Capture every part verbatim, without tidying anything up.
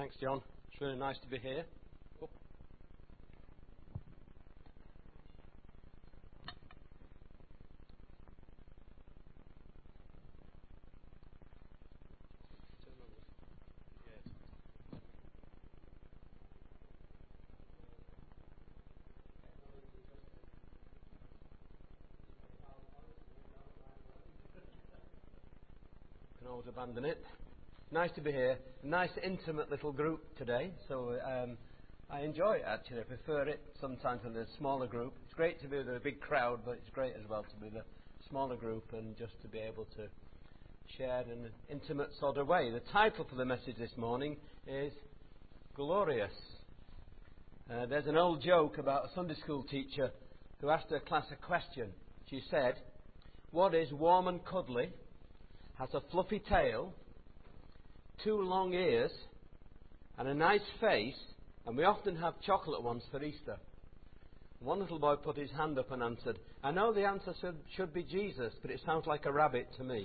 Thanks, John. It's really nice to be here. Oh. Can always abandon it. Nice to be here. A nice, intimate little group today. So um, I enjoy it, actually. I prefer it sometimes in a smaller group. It's great to be with a big crowd, but it's great as well to be with a smaller group and just to be able to share in an intimate sort of way. The title for the message this morning is Glorious. Uh, there's an old joke about a Sunday school teacher who asked her class a question. She said, "What is warm and cuddly, has a fluffy tail, two long ears, and a nice face, and we often have chocolate ones for Easter?" One little boy put his hand up and answered, "I know the answer should, should be Jesus, but it sounds like a rabbit to me."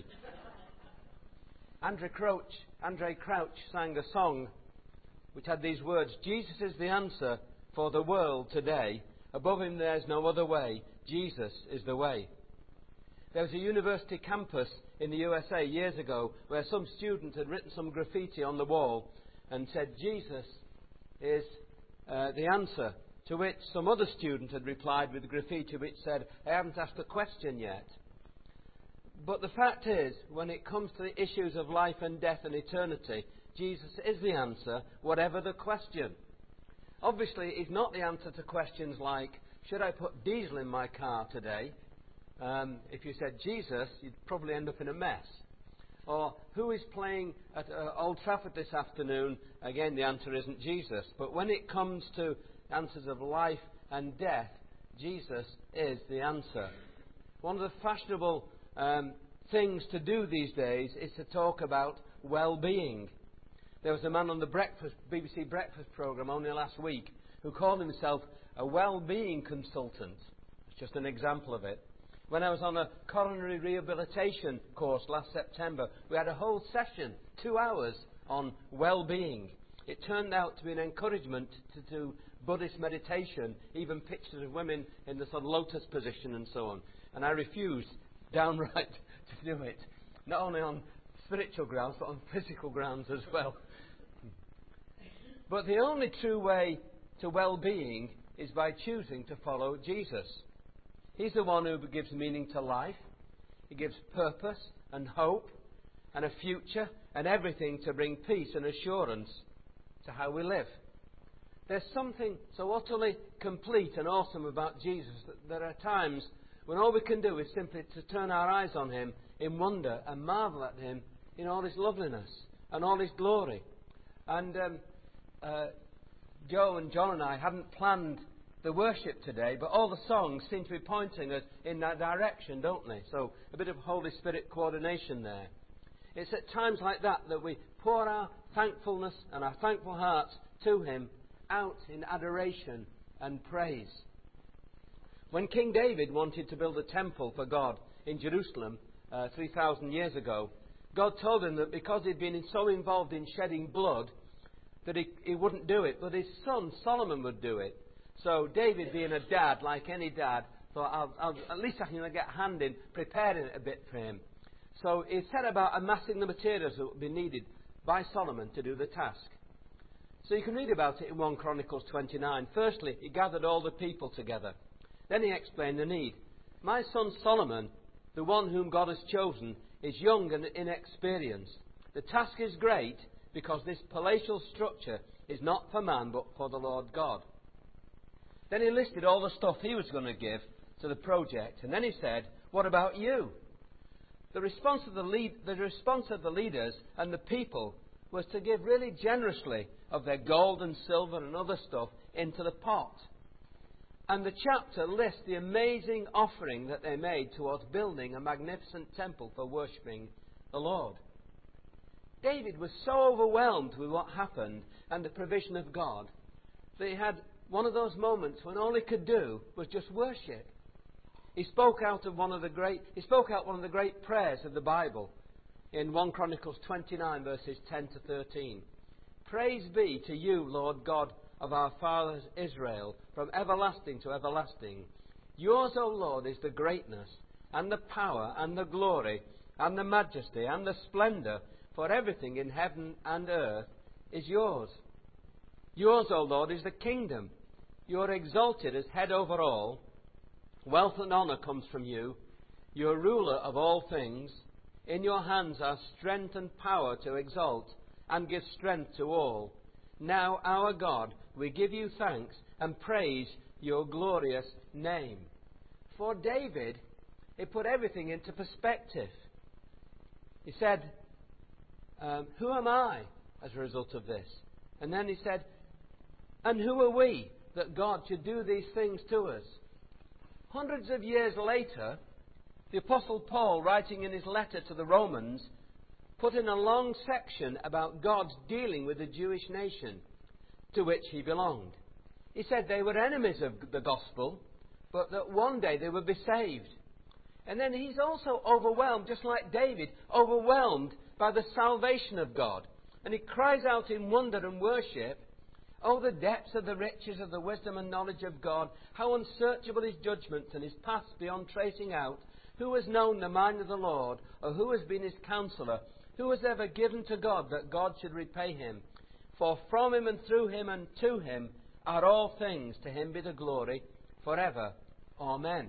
Andre Crouch, Andre Crouch sang a song which had these words, "Jesus is the answer for the world today. Above him there's no other way. Jesus is the way." There was a university campus in the U S A years ago where some student had written some graffiti on the wall and said, "Jesus is uh, the answer." To which some other student had replied with graffiti which said, "I haven't asked a question yet." But the fact is, when it comes to the issues of life and death and eternity, Jesus is the answer, whatever the question. Obviously, he's not the answer to questions like, should I put diesel in my car today? Um, if you said Jesus, you'd probably end up in a mess. Or, who is playing at uh, Old Trafford this afternoon? Again, the answer isn't Jesus. But when it comes to answers of life and death, Jesus is the answer. One of the fashionable um, things to do these days is to talk about well-being. There was a man on the breakfast, B B C breakfast programme only last week who called himself a well-being consultant. It's just an example of it. When I was on a coronary rehabilitation course last September, we had a whole session, two hours, on well-being. It turned out to be an encouragement to do Buddhist meditation, even pictures of women in the sort of lotus position and so on. And I refused downright to do it, not only on spiritual grounds, but on physical grounds as well. But the only true way to well-being is by choosing to follow Jesus. He's the one who gives meaning to life. He gives purpose and hope and a future and everything to bring peace and assurance to how we live. There's something so utterly complete and awesome about Jesus that there are times when all we can do is simply to turn our eyes on him in wonder and marvel at him in all his loveliness and all his glory. And um, uh, Joe and John and I hadn't planned the worship today, but all the songs seem to be pointing us in that direction, don't they? So a bit of Holy Spirit coordination there. It's at times like that that we pour our thankfulness and our thankful hearts to him out in adoration and praise. When King David wanted to build a temple for God in Jerusalem uh, three thousand years ago, God told him that because he'd been so involved in shedding blood that he, he wouldn't do it, but his son Solomon would do it. So David, being a dad, like any dad, thought, I'll, I'll, at least I can get a hand in preparing it a bit for him. So he set about amassing the materials that would be needed by Solomon to do the task. So you can read about it in First Chronicles twenty-nine. Firstly, he gathered all the people together. Then he explained the need. My son Solomon, the one whom God has chosen, is young and inexperienced. The task is great because this palatial structure is not for man but for the Lord God. Then he listed all the stuff he was going to give to the project. And then he said, what about you? The response of the, lead, the response of the leaders and the people was to give really generously of their gold and silver and other stuff into the pot. And the chapter lists the amazing offering that they made towards building a magnificent temple for worshipping the Lord. David was so overwhelmed with what happened and the provision of God that he had one of those moments when all he could do was just worship. He spoke out of one of the great he spoke out one of the great prayers of the Bible in First Chronicles twenty-nine verses ten to thirteen. Praise be to you, Lord God of our fathers Israel, from everlasting to everlasting. Yours, O Lord, is the greatness, and the power, and the glory, and the majesty, and the splendour, for everything in heaven and earth is yours. Yours, O Lord, is the kingdom. You are exalted as head over all. Wealth and honour comes from you. You are ruler of all things. In your hands are strength and power to exalt and give strength to all. Now, our God, we give you thanks and praise your glorious name. For David, he put everything into perspective. He said, um, who am I as a result of this? And then he said, and who are we that God should do these things to us? Hundreds of years later, the Apostle Paul, writing in his letter to the Romans, put in a long section about God's dealing with the Jewish nation to which he belonged. He said they were enemies of the gospel, but that one day they would be saved. And then he's also overwhelmed, just like David, overwhelmed by the salvation of God. And he cries out in wonder and worship, oh, the depths of the riches of the wisdom and knowledge of God, how unsearchable his judgments and his paths beyond tracing out. Who has known the mind of the Lord, or who has been his counsellor? Who has ever given to God that God should repay him? For from him and through him and to him are all things. To him be the glory forever. Amen.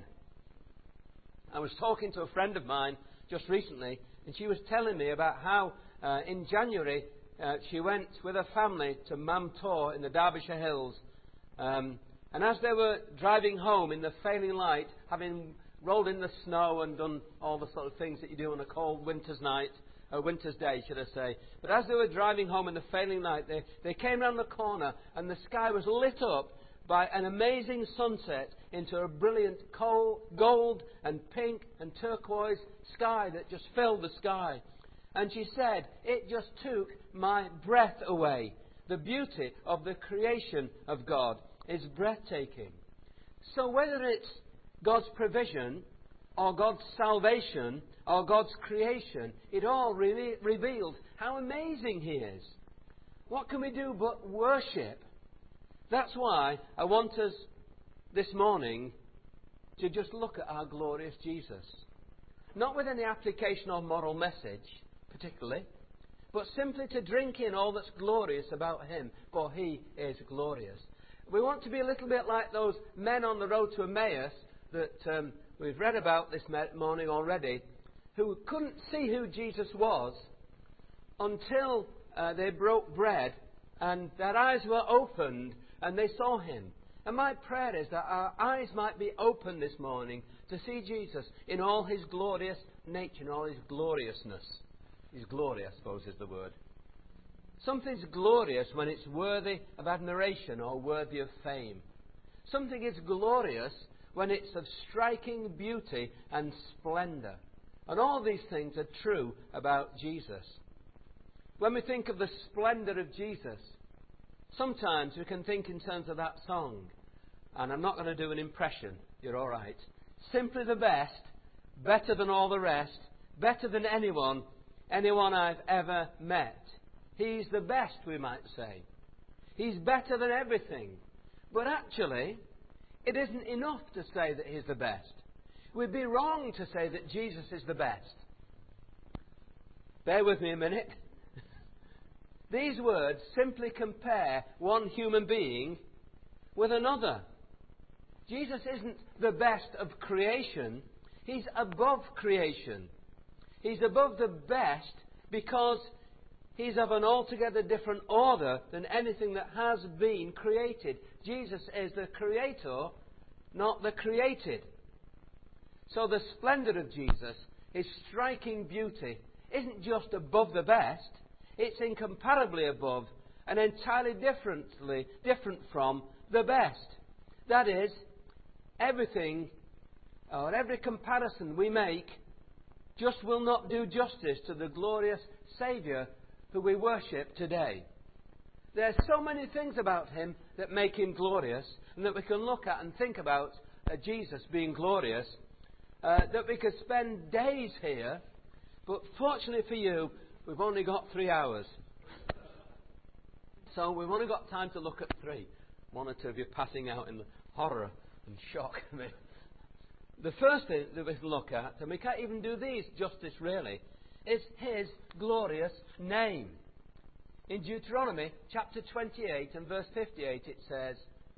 I was talking to a friend of mine just recently, and she was telling me about how uh, in January uh, she went with her family to Mam Tor in the Derbyshire Hills. Um, and as they were driving home in the failing light, having rolled in the snow and done all the sort of things that you do on a cold winter's night, a winter's day, should I say. But as they were driving home in the failing light, they, they came round the corner and the sky was lit up by an amazing sunset into a brilliant coal, gold and pink and turquoise sky that just filled the sky. And she said, it just took my breath away. The beauty of the creation of God is breathtaking. So whether it's God's provision, or God's salvation, or God's creation, it all really reveals how amazing He is. What can we do but worship? That's why I want us this morning to just look at our glorious Jesus. Not with any application or moral message, particularly, but simply to drink in all that's glorious about Him, for He is glorious. We want to be a little bit like those men on the road to Emmaus that um, we've read about this morning already, who couldn't see who Jesus was until uh, they broke bread and their eyes were opened and they saw Him. And my prayer is that our eyes might be opened this morning to see Jesus in all His glorious nature, in all His gloriousness. His glory, I suppose, is the word. Something's glorious when it's worthy of admiration or worthy of fame. Something is glorious when it's of striking beauty and splendour. And all these things are true about Jesus. When we think of the splendour of Jesus, sometimes we can think in terms of that song. And I'm not going to do an impression. You're all right. Simply the best, better than all the rest, better than anyone, anyone I've ever met. He's the best, we might say. He's better than everything. But actually, it isn't enough to say that He's the best. We'd be wrong to say that Jesus is the best. Bear with me a minute. These words simply compare one human being with another. Jesus isn't the best of creation. He's above creation. He's above the best because He's of an altogether different order than anything that has been created. Jesus is the creator, not the created. So the splendour of Jesus, His striking beauty, isn't just above the best. It's incomparably above and entirely differently different from the best. That is, everything or every comparison we make just will not do justice to the glorious Saviour who we worship today. There are so many things about Him that make Him glorious and that we can look at and think about uh, Jesus being glorious, uh, that we could spend days here, but fortunately for you, we've only got three hours. So we've only got time to look at three. One or two of you passing out in horror and shock. I mean, the first thing that we can look at, and we can't even do these justice really, is His glorious name. In Deuteronomy chapter twenty-eight and verse fifty-eight it says,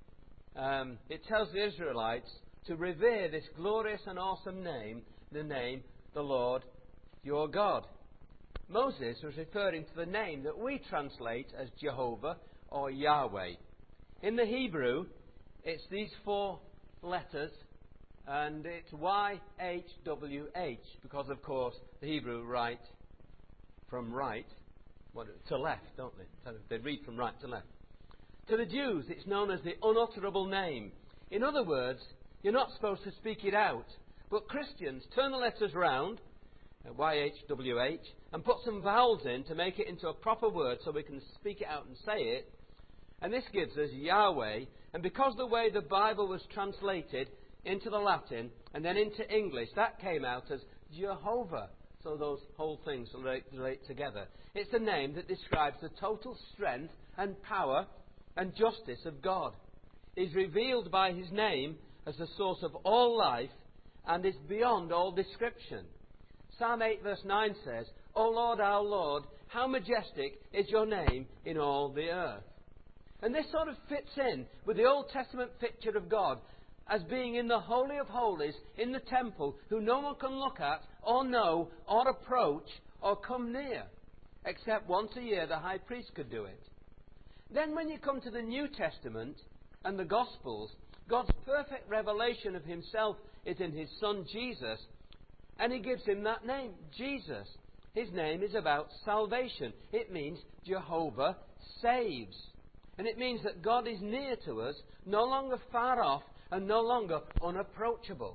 um, it tells the Israelites to revere this glorious and awesome name, the name, the Lord your God. Moses was referring to the name that we translate as Jehovah or Yahweh. In the Hebrew, it's these four letters, and it's Y H W H, because, of course, the Hebrew write from right well, to left, don't they? They read from right to left. To the Jews, it's known as the unutterable name. In other words, you're not supposed to speak it out. But Christians turn the letters round, Y H W H, and put some vowels in to make it into a proper word so we can speak it out and say it. And this gives us Yahweh. And because the way the Bible was translated into the Latin and then into English, that came out as Jehovah. So those whole things relate, relate together. It's a name that describes the total strength and power and justice of God. He's revealed by His name as the source of all life and is beyond all description. Psalm eight verse nine says, O Lord, our Lord, how majestic is your name in all the earth. And this sort of fits in with the Old Testament picture of God as being in the Holy of Holies, in the temple, who no one can look at or know or approach or come near, except once a year the high priest could do it. Then when you come to the New Testament and the Gospels, God's perfect revelation of Himself is in His Son Jesus, and He gives Him that name, Jesus. His name is about salvation. It means Jehovah saves. And it means that God is near to us, no longer far off, and no longer unapproachable.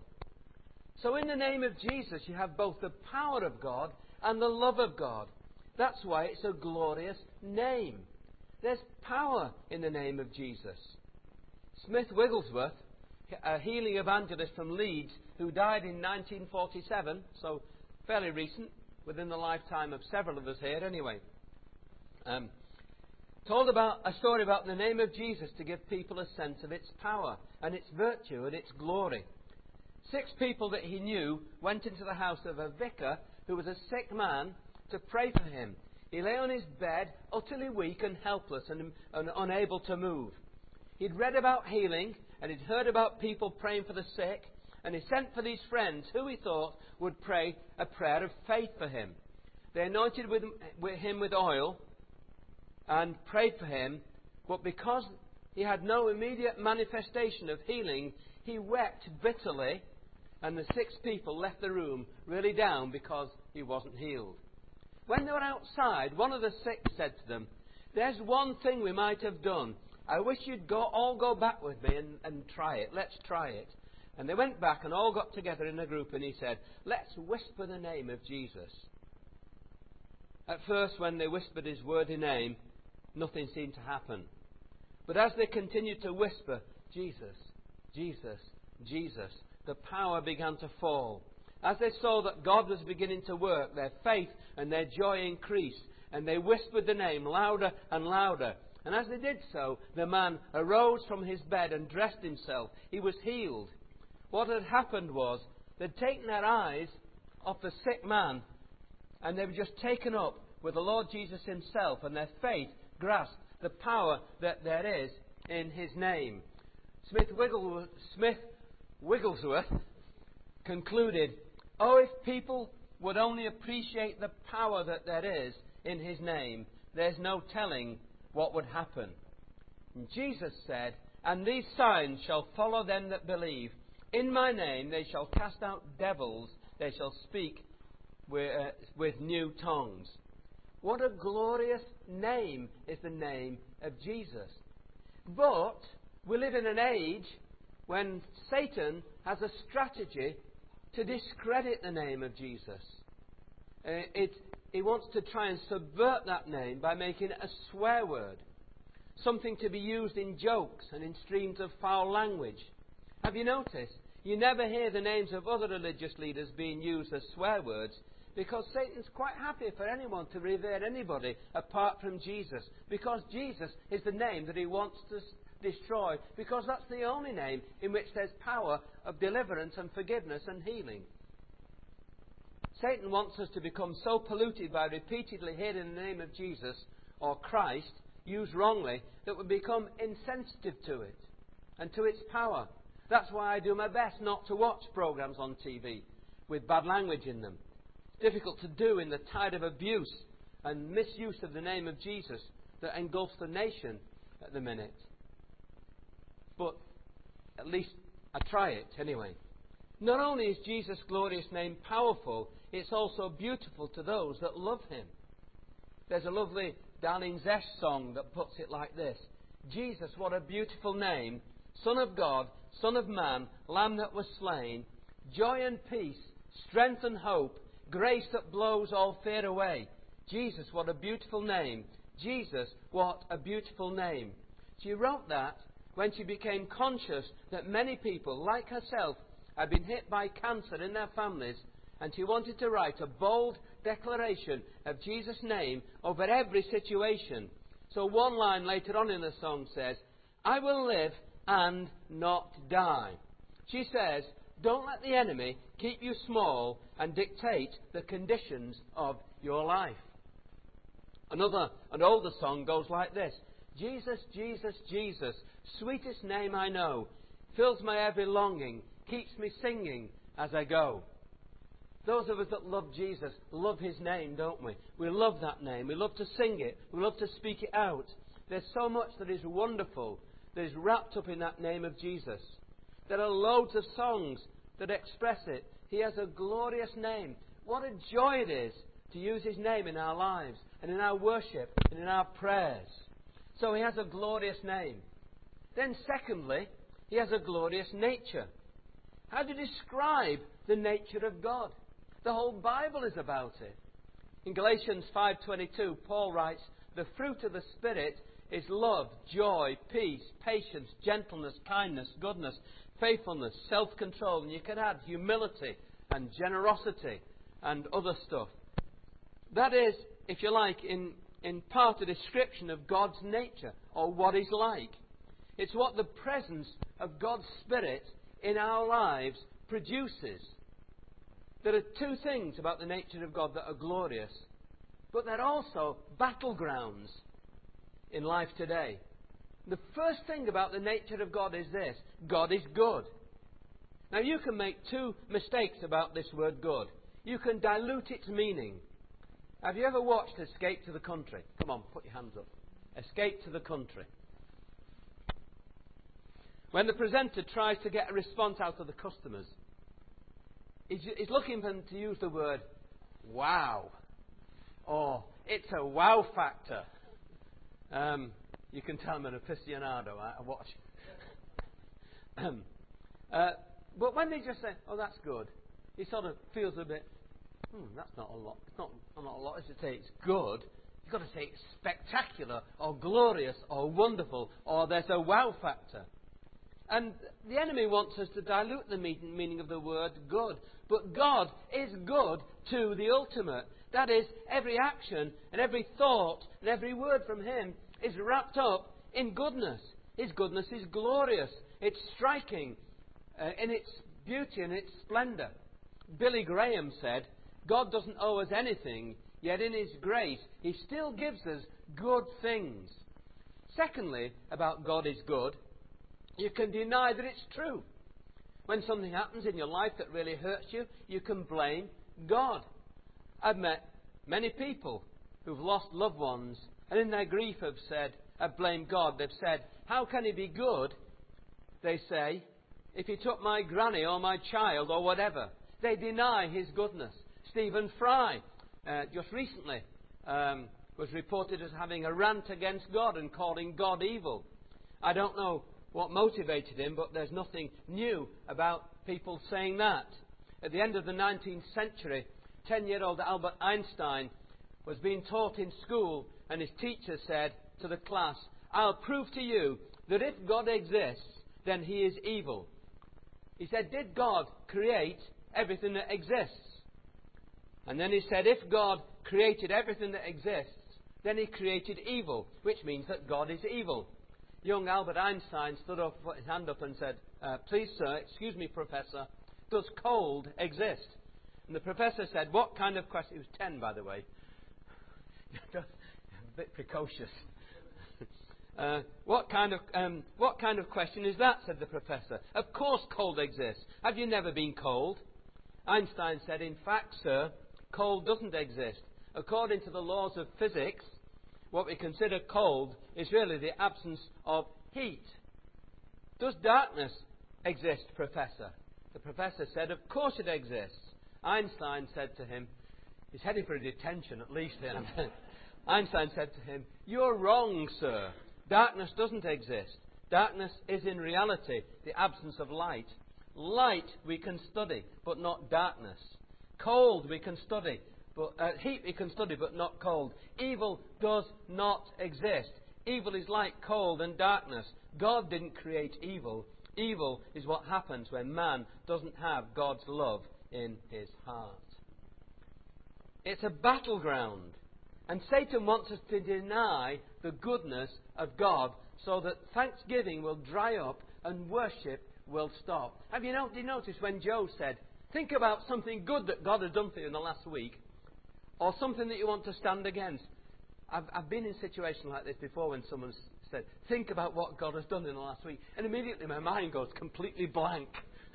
So in the name of Jesus, you have both the power of God and the love of God. That's why it's a glorious name. There's power in the name of Jesus. Smith Wigglesworth, a healing evangelist from Leeds, who died in nineteen forty-seven, so fairly recent, within the lifetime of several of us here anyway, um, told about a story about the name of Jesus to give people a sense of its power and its virtue and its glory. Six people that he knew went into the house of a vicar who was a sick man to pray for him. He lay on his bed, utterly weak and helpless and, and unable to move. He'd read about healing and he'd heard about people praying for the sick, and he sent for these friends who he thought would pray a prayer of faith for him. They anointed with, with him with oil and prayed for him, but because he had no immediate manifestation of healing, he wept bitterly, and the six people left the room really down because he wasn't healed. When they were outside, one of the six said to them, "There's one thing we might have done. I wish you'd go, all go back with me and, and try it. Let's try it." And they went back and all got together in a group, and he said, "Let's whisper the name of Jesus." At first, when they whispered his worthy name, nothing seemed to happen. But as they continued to whisper, "Jesus, Jesus, Jesus," the power began to fall. As they saw that God was beginning to work, their faith and their joy increased, and they whispered the name louder and louder. And as they did so, the man arose from his bed and dressed himself. He was healed. What had happened was they'd taken their eyes off the sick man, and they were just taken up with the Lord Jesus Himself, and their faith grasped the power that there is in His name. Smith Wigglesworth, Smith Wigglesworth concluded, "Oh, if people would only appreciate the power that there is in His name, there's no telling what would happen." And Jesus said, "And these signs shall follow them that believe. In my name they shall cast out devils, they shall speak with, uh, with new tongues." What a glorious name is the name of Jesus. But we live in an age when Satan has a strategy to discredit the name of Jesus. Uh, it, he wants to try and subvert that name by making it a swear word, something to be used in jokes and in streams of foul language. Have you noticed? You never hear the names of other religious leaders being used as swear words, Because Satan's quite happy for anyone to revere anybody apart from Jesus. Because Jesus is the name that he wants to destroy. Because that's the only name in which there's power of deliverance and forgiveness and healing. Satan wants us to become so polluted by repeatedly hearing the name of Jesus or Christ used wrongly that we become insensitive to it and to its power. That's why I do my best not to watch programs on T V with bad language in them. It's difficult to do in the tide of abuse and misuse of the name of Jesus that engulfs the nation at the minute. But at least I try it anyway. Not only is Jesus' glorious name powerful, it's also beautiful to those that love him. There's a lovely Darlene Zesh song that puts it like this. Jesus, what a beautiful name. Son of God, Son of Man, Lamb that was slain. Joy and peace, strength and hope, grace that blows all fear away. Jesus, what a beautiful name. Jesus, what a beautiful name. She wrote that when she became conscious that many people, like herself, had been hit by cancer in their families, and she wanted to write a bold declaration of Jesus' name over every situation. So one line later on in the song says, I will live and not die. She says, don't let the enemy keep you small and dictate the conditions of your life. Another, an older song goes like this. Jesus, Jesus, Jesus, sweetest name I know, fills my every longing, keeps me singing as I go. Those of us that love Jesus love his name, don't we? We love that name. We love to sing it. We love to speak it out. There's so much that is wonderful that is wrapped up in that name of Jesus. There are loads of songs that express it. He has a glorious name. What a joy it is to use his name in our lives and in our worship and in our prayers. So he has a glorious name. Then secondly, he has a glorious nature. How do you describe the nature of God? The whole Bible is about it. In Galatians five twenty-two, Paul writes, the fruit of the Spirit is love, joy, peace, patience, gentleness, kindness, goodness, faithfulness, self-control. And you can add humility and generosity and other stuff. That is, if you like, in, in part a description of God's nature or what he's like. It's what the presence of God's Spirit in our lives produces. There are two things about the nature of God that are glorious, but they're also battlegrounds in life today. The first thing about the nature of God is this: God is good. Now you can make two mistakes about this word good. You can dilute its meaning. Have you ever watched Escape to the Country? Come on, put your hands up. Escape to the Country. When the presenter tries to get a response out of the customers, he's, he's looking for them to use the word wow. Or it's a wow factor. Um, you can tell I'm an aficionado. I, I watch. uh, but when they just say, oh, that's good, he sort of feels a bit, hmm, that's not a lot. It's not, not a lot as to say it's good. You've got to say it's spectacular or glorious or wonderful or there's a wow factor. And the enemy wants us to dilute the meaning of the word good. But God is good to the ultimate. That is, every action and every thought and every word from him is wrapped up in goodness. His goodness is glorious. It's striking uh, in its beauty and its splendour. Billy Graham said, God doesn't owe us anything, yet in his grace he still gives us good things. Secondly, about God is good, you can deny that it's true. When something happens in your life that really hurts you, you can blame God. I've met many people who've lost loved ones and in their grief have said, have blamed God. They've said, how can he be good, they say, if he took my granny or my child or whatever? They deny his goodness. Stephen Fry, uh, just recently, um, was reported as having a rant against God and calling God evil. I don't know what motivated him, but there's nothing new about people saying that. At the end of the nineteenth century, ten-year-old Albert Einstein was being taught in school, and his teacher said to the class, I'll prove to you that if God exists, then he is evil. He said, did God create everything that exists? And then he said, if God created everything that exists, then he created evil, which means that God is evil. Young Albert Einstein stood up, put his hand up and said, uh, please, sir, excuse me, Professor, does cold exist? And the professor said, what kind of question? He was ten, by the way. A bit precocious. uh, what kind of um, what kind of question is that? Said the professor. Of course cold exists. Have you never been cold? Einstein said, in fact, sir, cold doesn't exist. According to the laws of physics, what we consider cold is really the absence of heat. Does darkness exist, Professor? The professor said, of course it exists. Einstein said to him, he's heading for a detention at least then. Einstein said to him, you're wrong, sir. Darkness doesn't exist. Darkness is in reality the absence of light. Light we can study, but not darkness. Cold we can study, but uh, heat we can study, but not cold. Evil does not exist. Evil is like cold and darkness. God didn't create evil. Evil is what happens when man doesn't have God's love in his heart. It's a battleground. And Satan wants us to deny the goodness of God so that thanksgiving will dry up and worship will stop. Have you not, did you notice when Joe said, think about something good that God has done for you in the last week, or something that you want to stand against? I've, I've been in situations like this before when someone said, think about what God has done in the last week, and immediately my mind goes completely blank.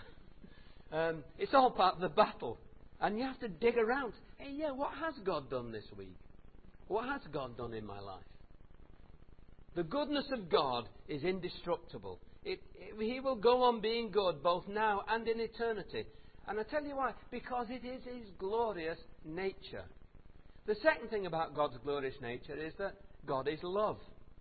um, it's all part of the battle. And you have to dig around. Hey, yeah, what has God done this week? What has God done in my life? The goodness of God is indestructible. It, it, he will go on being good both now and in eternity. And I tell you why. Because it is His glorious nature. The second thing about God's glorious nature is that God is love.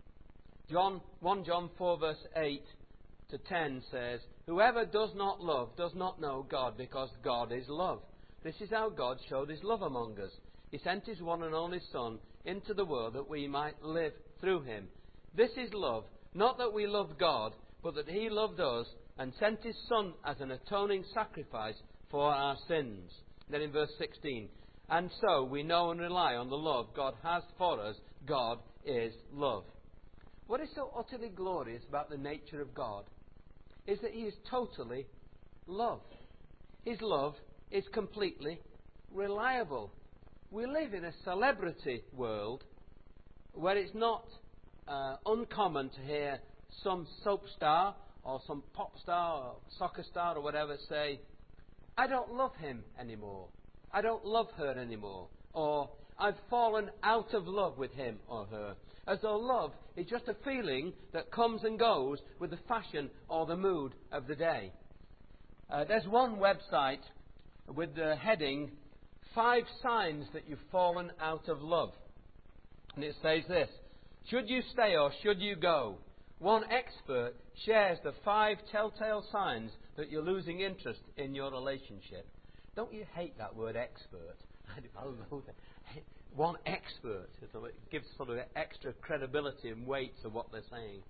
John, First John four verse eight to ten says, whoever does not love does not know God, because God is love. This is how God showed His love among us. He sent His one and only Son into the world that we might live through Him. This is love, not that we loved God, but that He loved us and sent His Son as an atoning sacrifice for our sins. Then in verse sixteen, and so we know and rely on the love God has for us. God is love. What is so utterly glorious about the nature of God is that He is totally love. His love is completely reliable. We live in a celebrity world where it's not uh, uncommon to hear some soap star or some pop star or soccer star or whatever say, I don't love him anymore. I don't love her anymore. Or I've fallen out of love with him or her. As though love is just a feeling that comes and goes with the fashion or the mood of the day. Uh, there's one website with the heading, Five Signs That You've Fallen Out of Love. And it says this, should you stay or should you go? One expert shares the five telltale signs that you're losing interest in your relationship. Don't you hate that word expert? I love that. One expert. It gives sort of extra credibility and weight to what they're saying.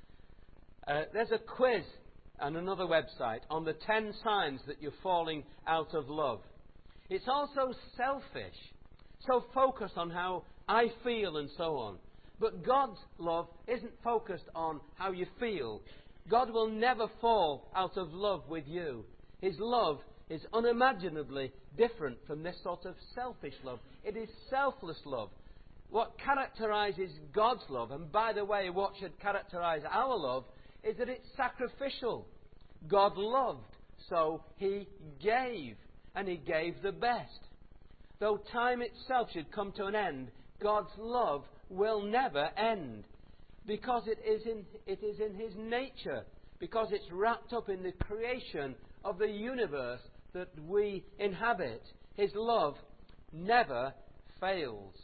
Uh, there's a quiz and another website on the ten signs that you're falling out of love. It's also selfish, so focused on how I feel and so on. But God's love isn't focused on how you feel. God will never fall out of love with you. His love is unimaginably different from this sort of selfish love. It is selfless love. What characterizes God's love, and by the way, what should characterize our love, is that it's sacrificial. God loved, so He gave, and He gave the best. Though time itself should come to an end, God's love will never end, because it is in, it is in His nature, because it's wrapped up in the creation of the universe that we inhabit. His love never fails.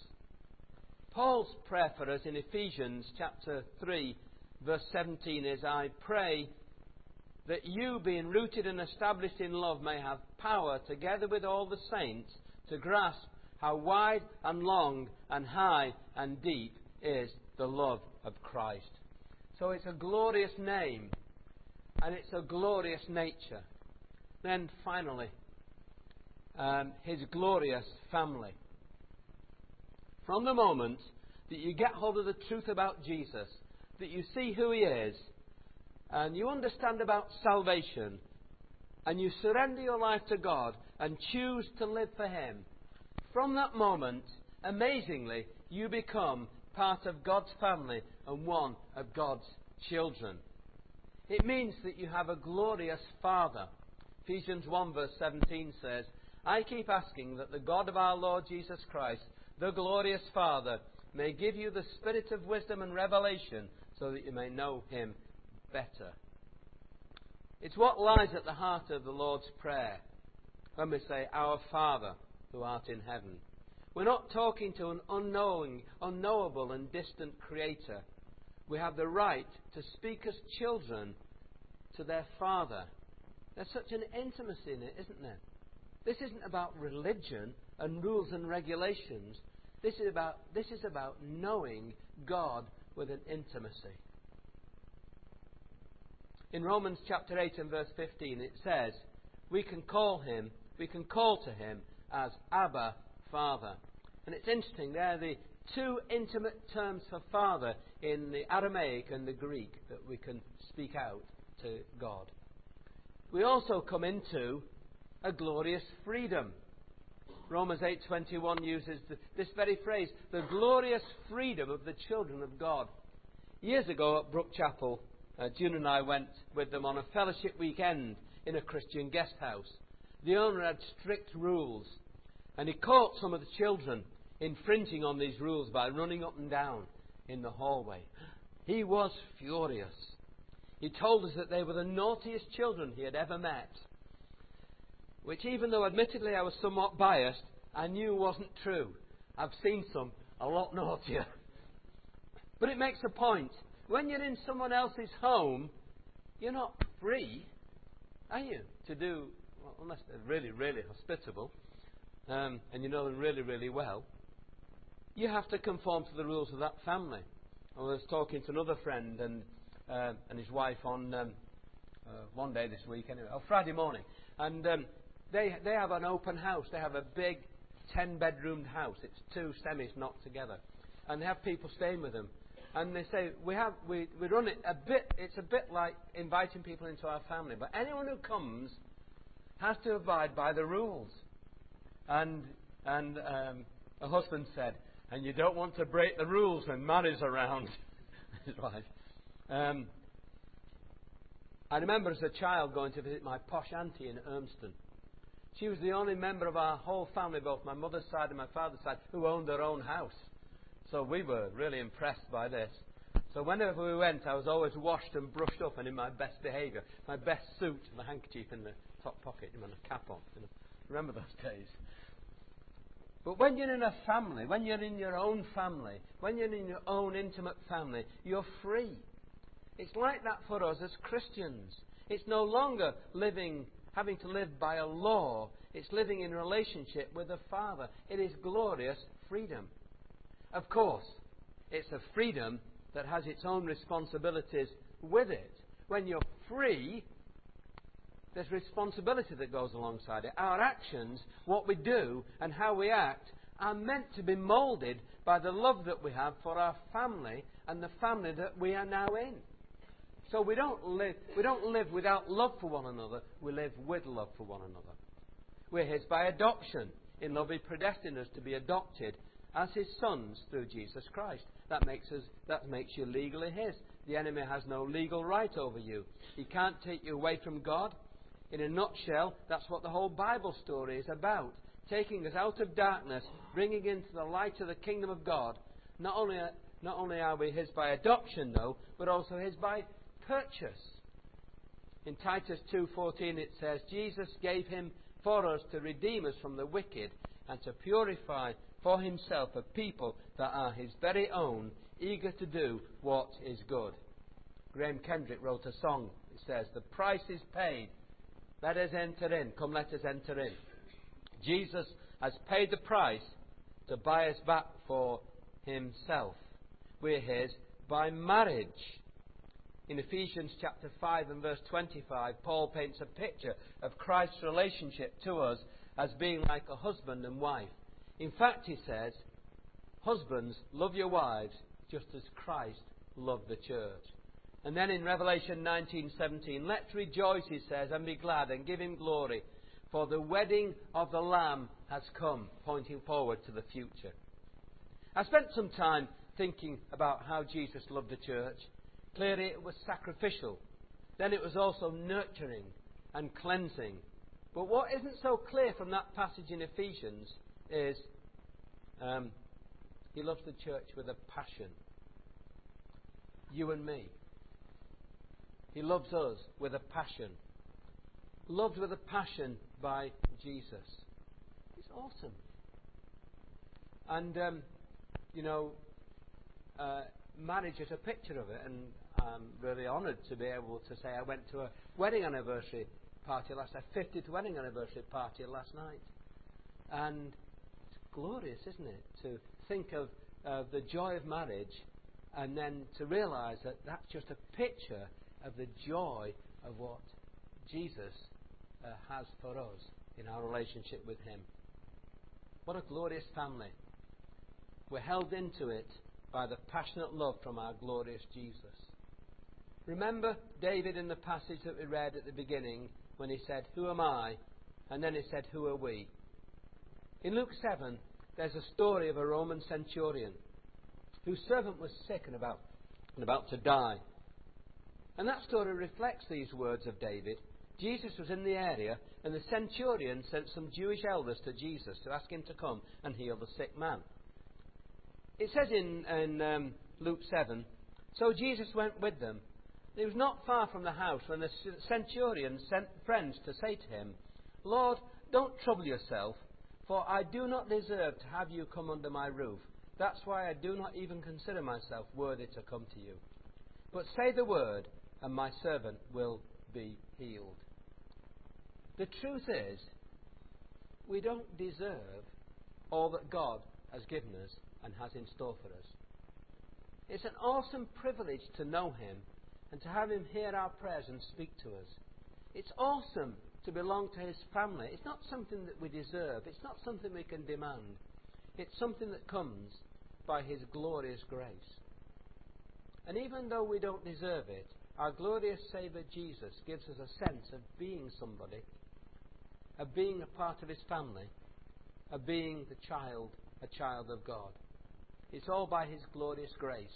Paul's prayer for us in Ephesians chapter three, verse seventeen is, I pray that you, being rooted and established in love, may have power, together with all the saints, to grasp how wide and long and high and deep is the love of Christ. So it's a glorious name, and it's a glorious nature. Then finally, um, His glorious family. From the moment that you get hold of the truth about Jesus, that you see who He is, and you understand about salvation, and you surrender your life to God and choose to live for Him, from that moment, amazingly, you become part of God's family and one of God's children. It means that you have a glorious Father. Ephesians one verse seventeen says, I keep asking that the God of our Lord Jesus Christ, the glorious Father, may give you the spirit of wisdom and revelation so that you may know Him better. It's what lies at the heart of the Lord's Prayer when we say, Our Father who art in heaven. We're not talking to an unknowing, unknowable and distant Creator. We have the right to speak as children to their Father. There's such an intimacy in it, isn't there? This isn't about religion and rules and regulations. This is about, this is about knowing God with an intimacy. In Romans chapter eight and verse fifteen it says, we can call Him, we can call to Him as Abba, Father. And it's interesting, they're the two intimate terms for Father in the Aramaic and the Greek that we can speak out to God. We also come into a glorious freedom. Romans eight twenty-one uses the, this very phrase, the glorious freedom of the children of God. Years ago at Brook Chapel, uh, June and I went with them on a fellowship weekend in a Christian guest house. The owner had strict rules, and he caught some of the children infringing on these rules by running up and down in the hallway. He was furious. He told us that they were the naughtiest children he had ever met, which, even though admittedly I was somewhat biased, I knew wasn't true. I've seen some a lot naughtier. But it makes a point. When you're in someone else's home, you're not free, are you, to do, well, unless they're really, really hospitable, um, and you know them really, really well. You have to conform to the rules of that family. I was talking to another friend and uh, and his wife on um, uh, one day this week, anyway, or Friday morning, and um, they they have an open house. They have a big ten-bedroomed house. It's two semis knocked together, and they have people staying with them. And they say we have we, we run it a bit. It's a bit like inviting people into our family, but anyone who comes has to abide by the rules. And and um, a husband said, and you don't want to break the rules when Mary's around. His wife. Um, I remember as a child going to visit my posh auntie in Urmston. She was the only member of our whole family, both my mother's side and my father's side, who owned their own house. So we were really impressed by this. So whenever we went, I was always washed and brushed up and in my best behaviour. My best suit, my handkerchief in the top pocket, and a cap on. You know. Remember those days? But when you're in a family, when you're in your own family, when you're in your own intimate family, you're free. It's like that for us as Christians. It's no longer living, having to live by a law. It's living in relationship with the Father. It is glorious freedom. Of course, it's a freedom that has its own responsibilities with it. When you're free, there's responsibility that goes alongside it. Our actions, what we do and how we act, are meant to be moulded by the love that we have for our family and the family that we are now in. So we don't live, we don't live without love for one another. We live with love for one another. We're His by adoption. In love He predestined us to be adopted as His sons through Jesus Christ. That makes us, that makes you legally His. The enemy has no legal right over you. He can't take you away from God. In a nutshell, that's what the whole Bible story is about. Taking us out of darkness, bringing into the light of the kingdom of God. Not only, not only are we His by adoption, though, but also His by purchase. In Titus two fourteen it says, Jesus gave Him for us to redeem us from the wicked and to purify for Himself a people that are His very own, eager to do what is good. Graham Kendrick wrote a song. It says, the price is paid. Let us enter in. Come, let us enter in. Jesus has paid the price to buy us back for Himself. We're His by marriage. In Ephesians chapter five and verse twenty-five, Paul paints a picture of Christ's relationship to us as being like a husband and wife. In fact, he says, husbands, love your wives just as Christ loved the church. And then in Revelation nineteen seventeen, let's rejoice, he says, and be glad and give him glory, for the wedding of the Lamb has come, pointing forward to the future. I spent some time thinking about how Jesus loved the church. Clearly it was sacrificial. Then it was also nurturing and cleansing. But what isn't so clear from that passage in Ephesians is um, he loves the church with a passion. You and me. He loves us with a passion. Loved with a passion by Jesus. It's awesome. And, um, you know, uh, marriage is a picture of it. And I'm really honoured to be able to say I went to a wedding anniversary party last night, fiftieth wedding anniversary party last night. And it's glorious, isn't it, to think of uh, the joy of marriage and then to realise that that's just a picture of the joy of what Jesus uh, has for us in our relationship with him. What a glorious family. We're held into it by the passionate love from our glorious Jesus. Remember David in the passage that we read at the beginning when he said, who am I? And then he said, who are we? In Luke seven, there's a story of a Roman centurion whose servant was sick and about, and about to die. And that story reflects these words of David. Jesus was in the area, and the centurion sent some Jewish elders to Jesus to ask him to come and heal the sick man. It says in, in um, Luke seven, so Jesus went with them. He was not far from the house when the centurion sent friends to say to him, Lord, don't trouble yourself, for I do not deserve to have you come under my roof. That's why I do not even consider myself worthy to come to you. But say the word, and my servant will be healed. The truth is, we don't deserve all that God has given us and has in store for us. It's an awesome privilege to know him and to have him hear our prayers and speak to us. It's awesome to belong to his family. It's not something that we deserve. It's not something we can demand. It's something that comes by his glorious grace. And even though we don't deserve it, our glorious Saviour Jesus gives us a sense of being somebody, of being a part of his family, of being the child, a child of God. It's all by his glorious grace.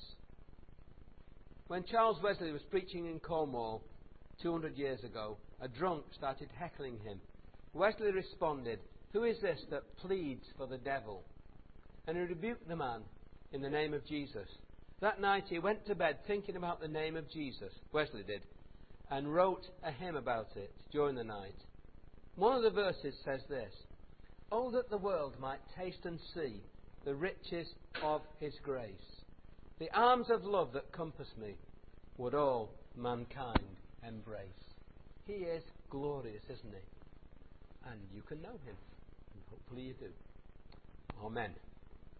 When Charles Wesley was preaching in Cornwall two hundred years ago, a drunk started heckling him. Wesley responded, who is this that pleads for the devil? And he rebuked the man in the name of Jesus. That night he went to bed thinking about the name of Jesus, Wesley did, and wrote a hymn about it during the night. One of the verses says this, oh, that the world might taste and see the riches of his grace. The arms of love that compass me would all mankind embrace. He is glorious, isn't he? And you can know him. And hopefully you do. Amen.